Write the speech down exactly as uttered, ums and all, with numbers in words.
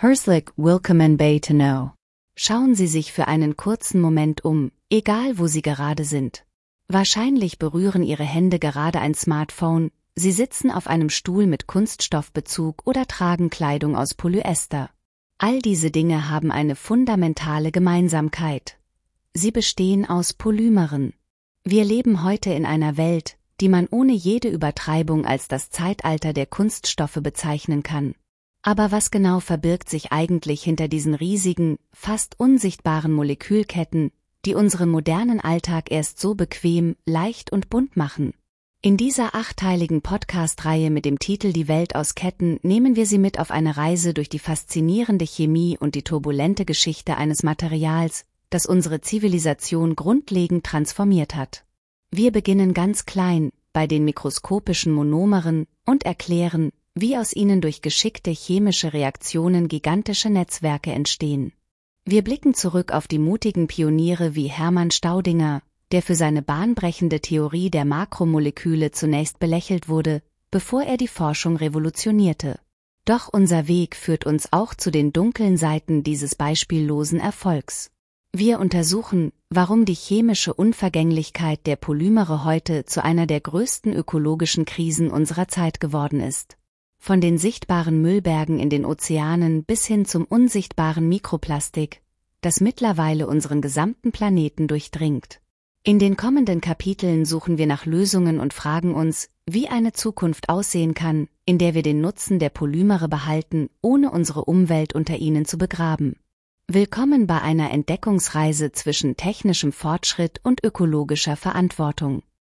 Herzlich willkommen bei Know. Schauen Sie sich für einen kurzen Moment um, egal wo Sie gerade sind. Wahrscheinlich berühren Ihre Hände gerade ein Smartphone, Sie sitzen auf einem Stuhl mit Kunststoffbezug oder tragen Kleidung aus Polyester. All diese Dinge haben eine fundamentale Gemeinsamkeit. Sie bestehen aus Polymeren. Wir leben heute in einer Welt, die man ohne jede Übertreibung als das Zeitalter der Kunststoffe bezeichnen kann. Aber was genau verbirgt sich eigentlich hinter diesen riesigen, fast unsichtbaren Molekülketten, die unseren modernen Alltag erst so bequem, leicht und bunt machen? In dieser achteiligen Podcast-Reihe mit dem Titel Die Welt aus Ketten nehmen wir Sie mit auf eine Reise durch die faszinierende Chemie und die turbulente Geschichte eines Materials, das unsere Zivilisation grundlegend transformiert hat. Wir beginnen ganz klein, bei den mikroskopischen Monomeren, und erklären, wie aus ihnen durch geschickte chemische Reaktionen gigantische Netzwerke entstehen. Wir blicken zurück auf die mutigen Pioniere wie Hermann Staudinger, der für seine bahnbrechende Theorie der Makromoleküle zunächst belächelt wurde, bevor er die Forschung revolutionierte. Doch unser Weg führt uns auch zu den dunklen Seiten dieses beispiellosen Erfolgs. Wir untersuchen, warum die chemische Unvergänglichkeit der Polymere heute zu einer der größten ökologischen Krisen unserer Zeit geworden ist. Von den sichtbaren Müllbergen in den Ozeanen bis hin zum unsichtbaren Mikroplastik, das mittlerweile unseren gesamten Planeten durchdringt. In den kommenden Kapiteln suchen wir nach Lösungen und fragen uns, wie eine Zukunft aussehen kann, in der wir den Nutzen der Polymere behalten, ohne unsere Umwelt unter ihnen zu begraben. Willkommen bei einer Entdeckungsreise zwischen technischem Fortschritt und ökologischer Verantwortung.